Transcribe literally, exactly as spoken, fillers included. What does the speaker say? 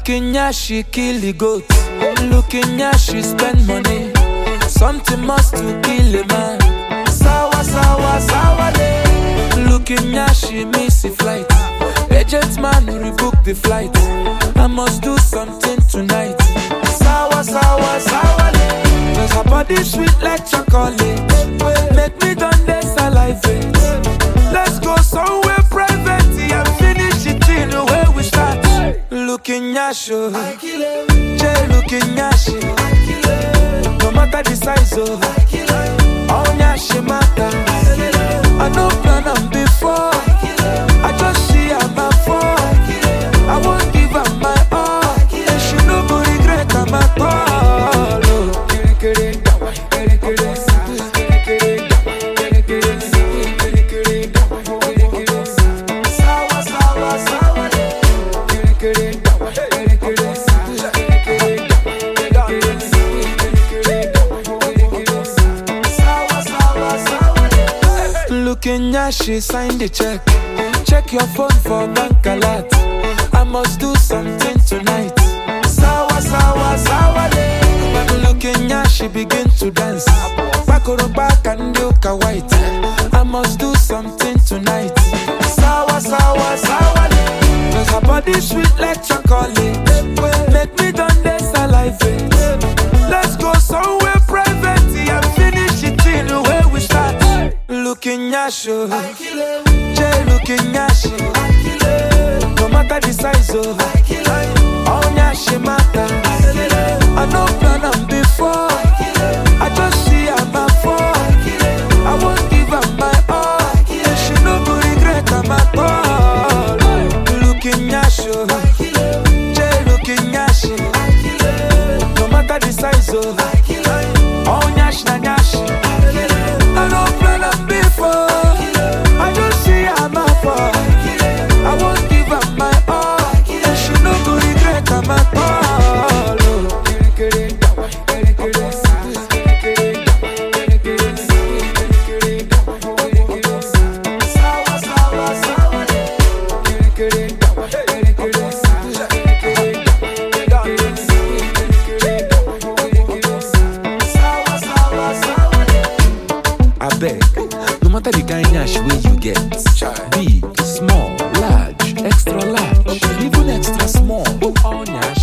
Looking at she kill the goat. Looking at she spend money. Something must to kill a man. Sawa, sawa, sawa day. Looking at she miss a flight. Agent man rebook the flight. I must do something tonight. Sawa, sawa, sawa day. Cause her body sweet like chocolate. Make me done this salivate. Let's go somewhere private and finish it in the way we start. Looking at you, Jay looking at you. No matter the size of all nyashi matter. I no plan on before. I just see her my fall. I won't give her my all. And she no go regret her my call. Kenya, she signed the check. Check your phone for bank alert. I must do something tonight. Sawa, sawa, sawa day. Looking at she begin to dance. Back or back and look a white. I must do something tonight. Sawa, sawa, sawa day. Cause her body sweet like chocolate. Make me done this salivate. Let's go somewhere private and finish it in the way we start. Looking at you, Jay looking at you. No matter the size of all nyashi matter. I no plan on before. I just see her my fall. I won't give her my all. And she no go regret her my call. Looking at you, Jay looking at you. No matter the size of all nyashi na nyashi. I no plan on before. I just see her my fall. I won't give her my all. And she no go regret her my call. I beg, no matter the kind nyash way you get, big, small, large, extra large, even extra small, all nyash.